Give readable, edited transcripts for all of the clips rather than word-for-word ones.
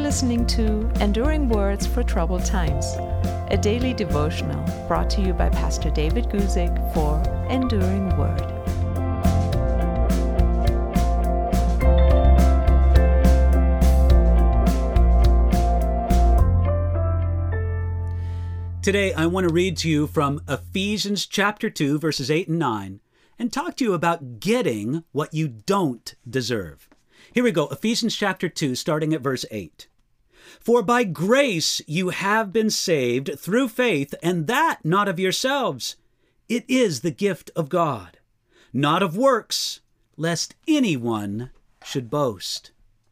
listening to Enduring Words for Troubled Times, a daily devotional brought to you by Pastor David Guzik for Enduring Word. Today, I want to read to you from Ephesians chapter 2, verses 8 and 9, and talk to you about getting what you don't deserve. Here we go, Ephesians chapter 2, starting at verse 8. For by grace you have been saved through faith, and that not of yourselves. It is the gift of God, not of works, lest anyone should boast.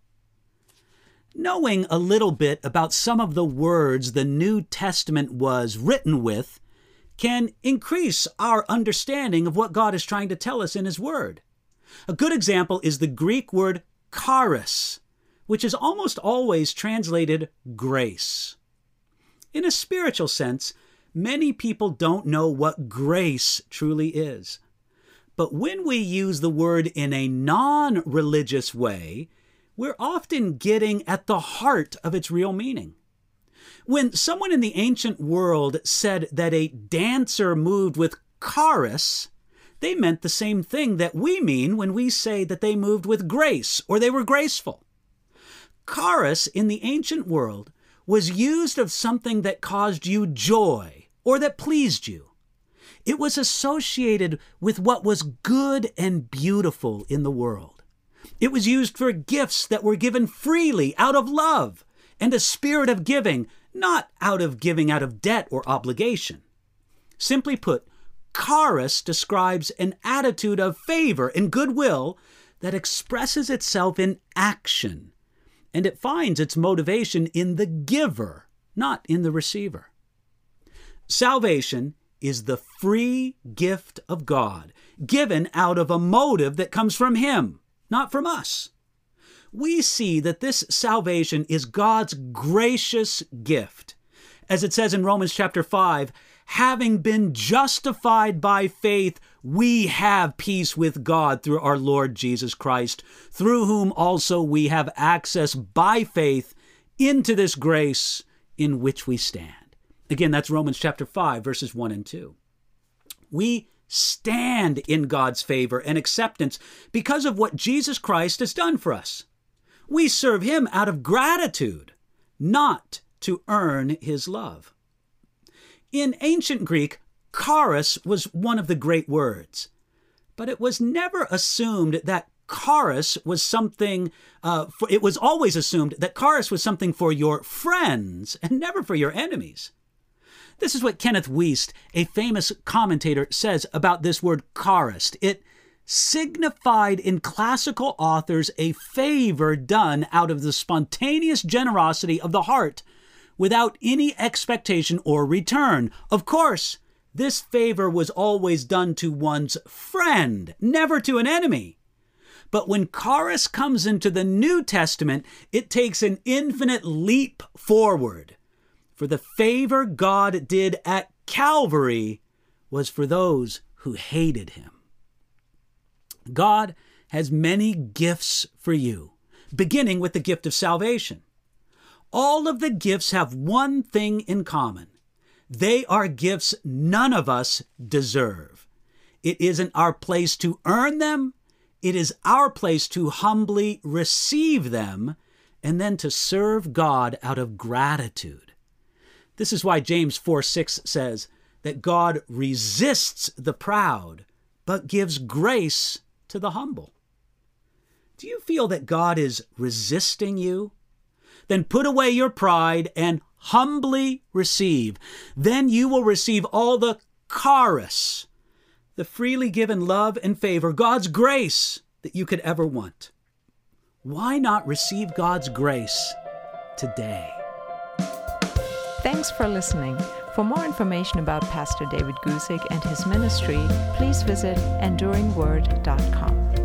Knowing a little bit about some of the words the New Testament was written with can increase our understanding of what God is trying to tell us in His Word. A good example is the Greek word charis, which is almost always translated grace. In a spiritual sense, many people don't know what grace truly is. But when we use the word in a non-religious way, we're often getting at the heart of its real meaning. When someone in the ancient world said that a dancer moved with charis, they meant the same thing that we mean when we say that they moved with grace or they were graceful. Charis in the ancient world was used of something that caused you joy or that pleased you. It was associated with what was good and beautiful in the world. It was used for gifts that were given freely out of love and a spirit of giving, not out of giving out of debt or obligation. Simply put, charis describes an attitude of favor and goodwill that expresses itself in action, and it finds its motivation in the giver, not in the receiver. Salvation is the free gift of God, given out of a motive that comes from Him, not from us. We see that this salvation is God's gracious gift. As it says in Romans chapter 5, having been justified by faith, we have peace with God through our Lord Jesus Christ, through whom also we have access by faith into this grace in which we stand. Again, that's Romans chapter 5, verses 1 and 2. We stand in God's favor and acceptance because of what Jesus Christ has done for us. We serve Him out of gratitude, not to earn His love. In ancient Greek, charis was one of the great words, but it was never assumed that charis was something, it was always assumed that charis was something for your friends and never for your enemies. This is what Kenneth Wuest, a famous commentator, says about this word charis. It signified in classical authors a favor done out of the spontaneous generosity of the heart without any expectation or return. Of course, this favor was always done to one's friend, never to an enemy. But when charis comes into the New Testament, it takes an infinite leap forward. For the favor God did at Calvary was for those who hated Him. God has many gifts for you, beginning with the gift of salvation. All of the gifts have one thing in common. They are gifts none of us deserve. It isn't our place to earn them. It is our place to humbly receive them and then to serve God out of gratitude. This is why James 4:6 says that God resists the proud, but gives grace to the humble. Do you feel that God is resisting you? Then put away your pride and humbly receive. Then you will receive all the charis, the freely given love and favor, God's grace that you could ever want. Why not receive God's grace today? Thanks for listening. For more information about Pastor David Guzik and his ministry, please visit enduringword.com.